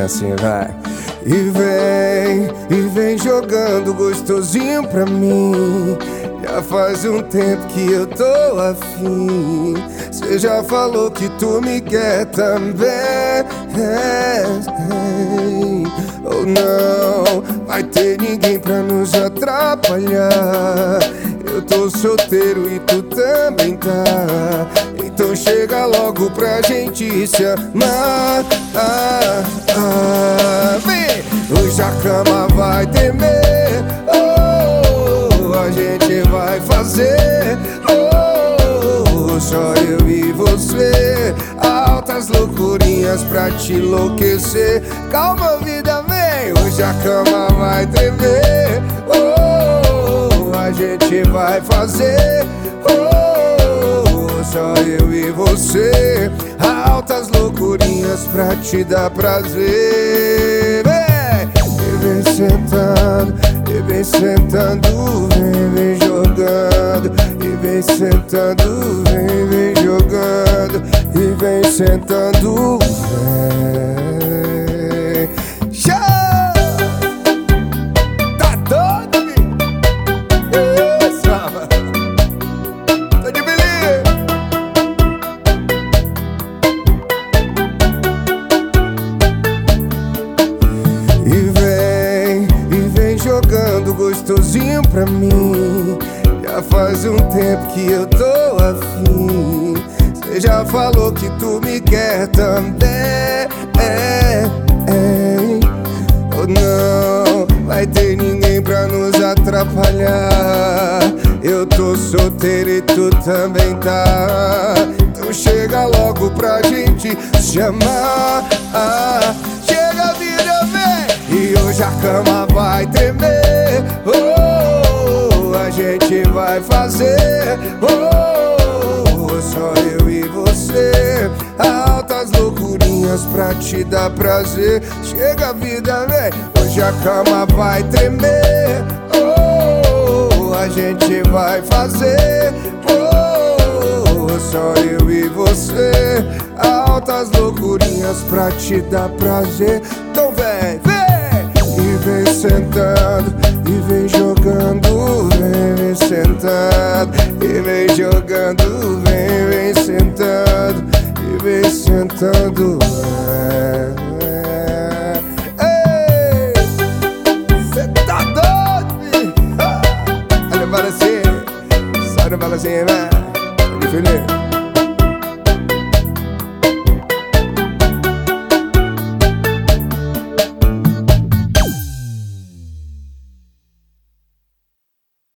assim, vai. E vem jogando gostosinho pra mim. Já faz um tempo que eu tô afim. Cê já falou que tu me quer também. Ou não vai ter ninguém pra nos atrapalhar. Eu tô solteiro e tu também tá. Então chega logo pra gente se amar. Vem! Hoje a cama vai tremer. A gente vai fazer só eu e você. Altas loucurinhas pra te enlouquecer. Calma, vida, vem. Hoje a cama vai tremer. A gente vai fazer só eu e você. Altas loucurinhas pra te dar prazer. E vem sentando, e vem sentando, vem jogando. E vem sentando, vem jogando. E vem sentando, vem. Tá doido, filho? Isso, rapaz. Tô de beleza. E vem jogando gostosinho pra mim. Já faz um tempo que eu tô afim. Cê já falou que tu me quer também. Ou não vai ter ninguém pra nos atrapalhar. Eu tô solteiro e tu também tá. Então chega logo pra gente se amar. Chega, vida, vem. E hoje a cama vai tremer. A gente vai fazer só eu e você. Altas loucurinhas pra te dar prazer. Chega, vida, vem. Hoje a cama vai tremer. A gente vai fazer só eu e você. Altas loucurinhas pra te dar prazer. Então vem, vem. E vem sentando, e vem jogando, vem sentando. E vem jogando, vem sentando. E vem sentando. Ei, cê tá doido, filho? Olha para assim, sai para assim, vai. Feliz.